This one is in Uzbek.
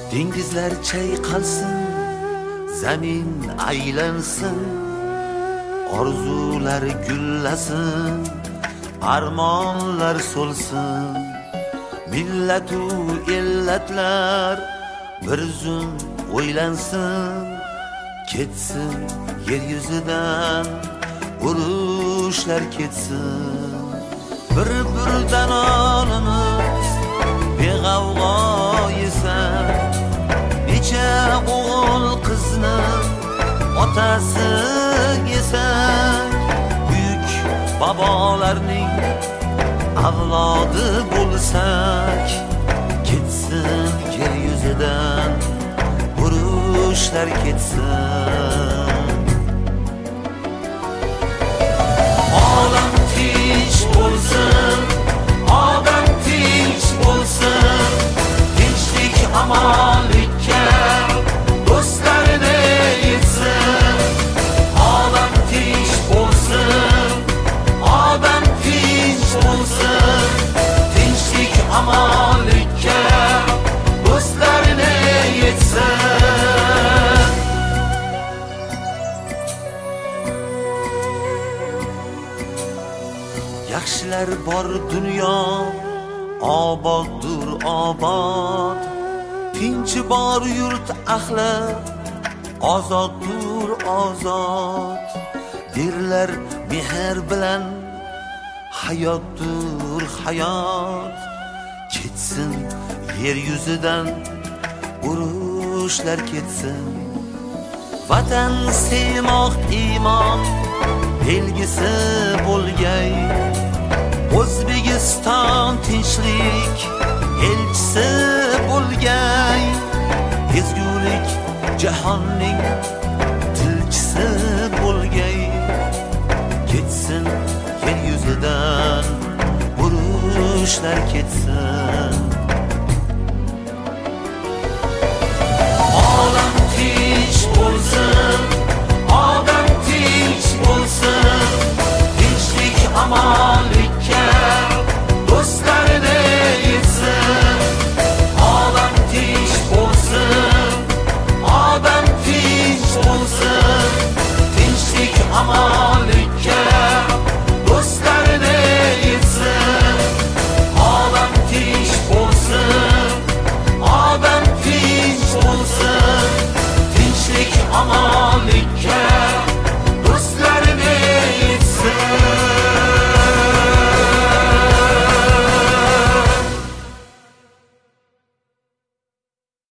Dengizlar chayqalsin, zamin aylansin, orzular gullasin, armonlar so'lsin. Millatu illatlar bir zum o'ylansin, ketsin yer yuzidan urushlar ketsin. Bir-biridan olimiz beg'avg'o yesan, necha o'g'il qizni otasi yesak, buyuk bobolarning avlodi bo'lsak, ketsin yer yuzidan urushlar ketsin. Olam tinch bo'lsin, odam tinch bo'lsin, tinchlik amonlikka do'stlarini yetsin. Olam tinch bo'lsin, odam tinch bo'lsin, tinchlik amonlikka do'stlarini yetsin. Yaxshilar bor dunyo, oboddur obod, tinch bor yurt ahli, ozoddur ozod. Derlar mehr bilan hayotdur hayot, ketsin yer yuzidan urushlar ketsin. Vatan sevmoq iymon belgisi bo'lgay, O'zbekiston tinchlik elchisi bo'lgay. Ezgulik jahonni